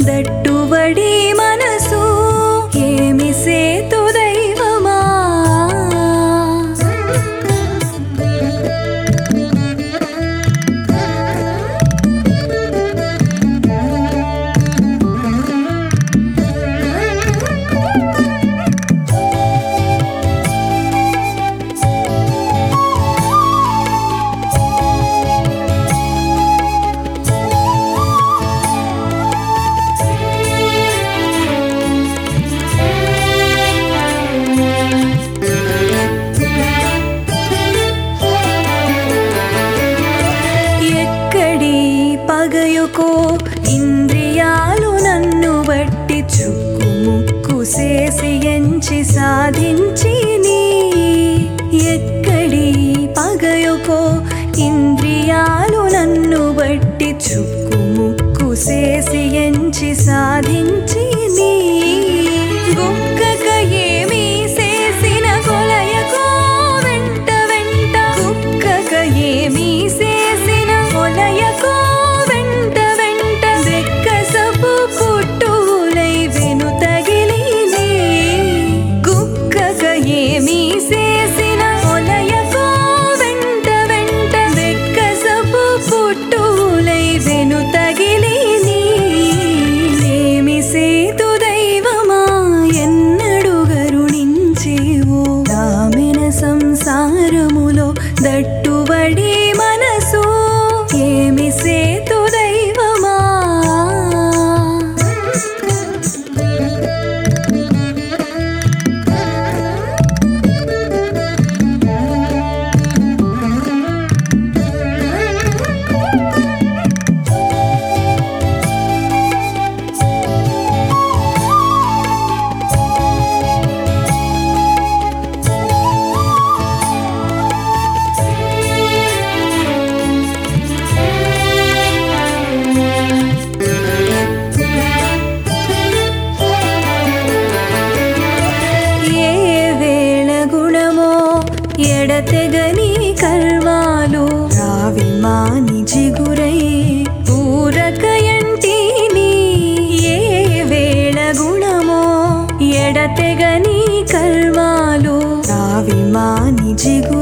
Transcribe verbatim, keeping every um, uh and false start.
దట్టుబడి మనసు ఏమి సేతు దైవమా పగయుకో ఇంద్రియాలు నన్ను బట్టి చుక్కు ముక్కు చేసి ఎంచి సాధించి నీ ఎక్కడి పగయుకో ఇంద్రియాలు నన్ను బట్టి చుక్కు ముక్కు చేసి ఎంచి సాధించి నీ గుక్కక ఏమీ చేసిన కొలయకో వెంట వెంట గుక్కక ఏమీ చేసిన కొలయకో సంసారములో దట్టుబడి మనసు ఏమి సేతు దైవమా ఎడతెగని కర్మాలు రావి మాని జిగురై ఊరకయంటిని ఏ వేళ గుణమో ఎడతెగని కర్మాలు రావి మాని జిగురై